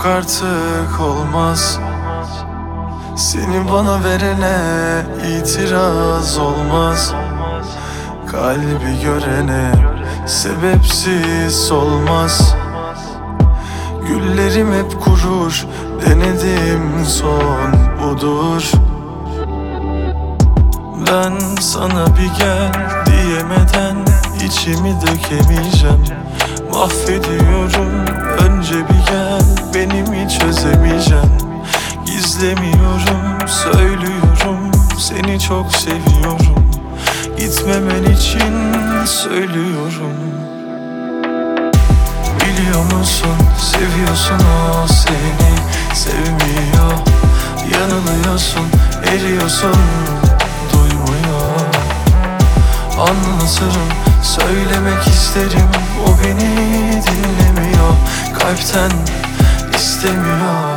Yok artık olmaz, seni bana verene itiraz olmaz. Kalbi görene sebepsiz olmaz. Güllerim hep kurur, denedim son budur. Ben sana bir gel diyemeden içimi dökemeyeceğim. Mahvediyorum, önce bir gel, benimi çözemeyeceğim. Gizlemiyorum, söylüyorum, seni çok seviyorum. Gitmemen için söylüyorum. Biliyor musun, seviyorsun, o seni sevmiyor. Yanılıyorsun, eriyorsun, duymuyor. Anlatırım, söylemek isterim, o beni dinlemiyor. Kalpten istemiyor.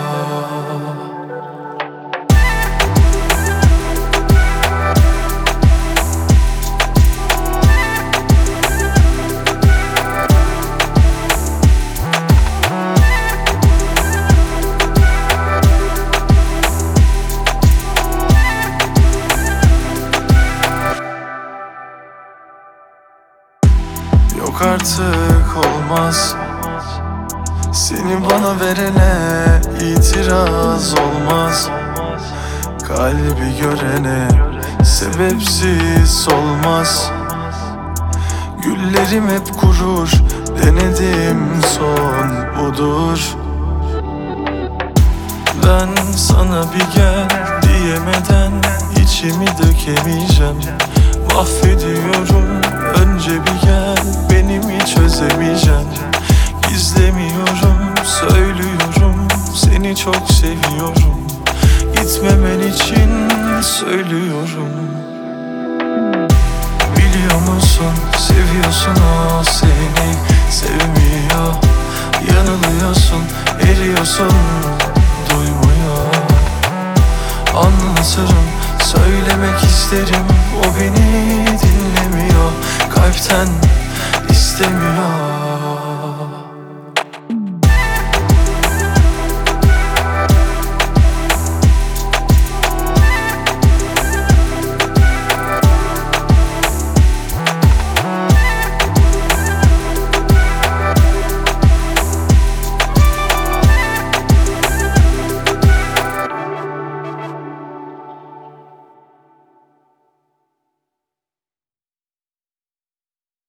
Yok artık olmaz, seni bana verene itiraz olmaz. Kalbi görene sebepsiz olmaz. Güllerim hep kurur, denedim son budur. Ben sana bir gel diyemeden içimi dökemeyeceğim. Mahvediyorum, önce bir gel, benimi çözemeyeceğim. Gizlemiyorum, söylüyorum, seni çok seviyorum. Gitmemen için söylüyorum. Biliyor musun, seviyorsun, o seni sevmiyor. Yanılıyorsun, eriyorsun, duymuyor. Anlatırım, söylemek isterim, o beni dinlemiyor. Kalpten istemiyor.